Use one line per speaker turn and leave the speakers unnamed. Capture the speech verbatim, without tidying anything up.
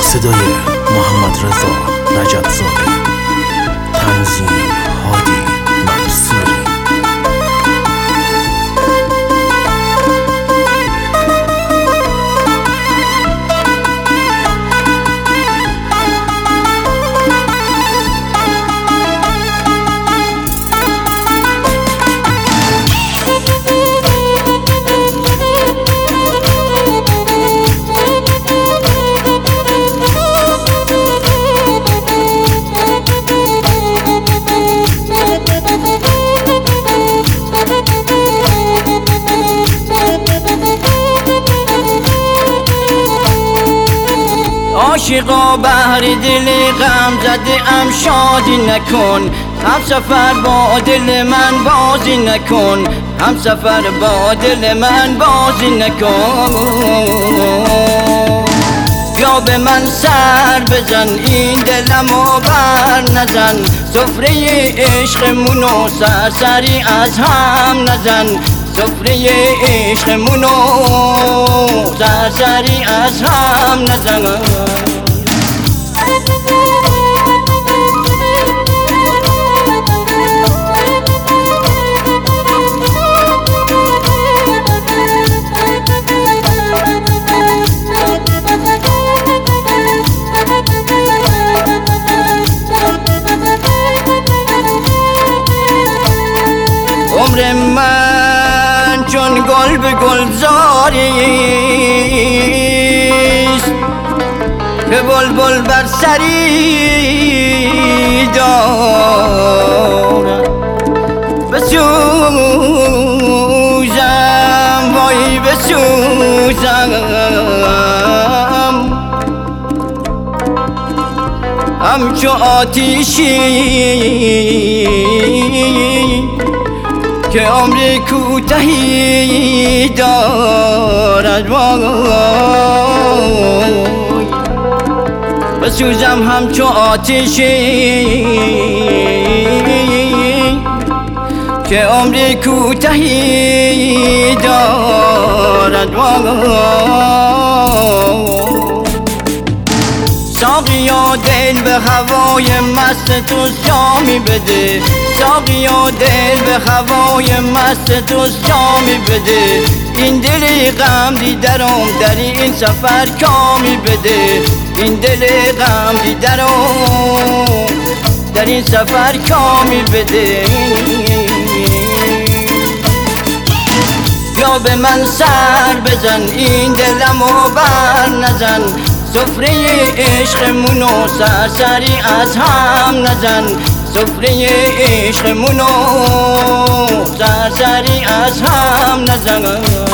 صدای محمد رضا رجب‌زاده، تنظیم هادی منصوری.
عاشقا بهر دل غم زده ام شادی نکن، هم سفر با دل من بازی نکن، هم سفر با دل من بازی نکن. بیا به من سر بزن این دلمو بر نزن، سفره عشقمونو سرسری از هم نزن، سفره عشقمونو سرسری از هم نزن. عمر من چون گل به گلزاریست که بلبل بر سری دارم، بسوزم وای بسوزم، همچو آتیشی که عمر کوتاهی دارد، وای بسوزم همچو آتشی که عمر کوتاهی دارد، وای ساقیا دل به هوای مست تو جامی بده، ساقیا دل به هوای مست تو جامی بده، این دل غم دیدرم در این سفر کامی بده، این دل غم دیدرم در این سفر کامی بده. یا به من سر بزن این دلمو بر نزن، سفره عشقمونو سرسری از هم نزن، سفره عشقمونو سرسری از هم نزن.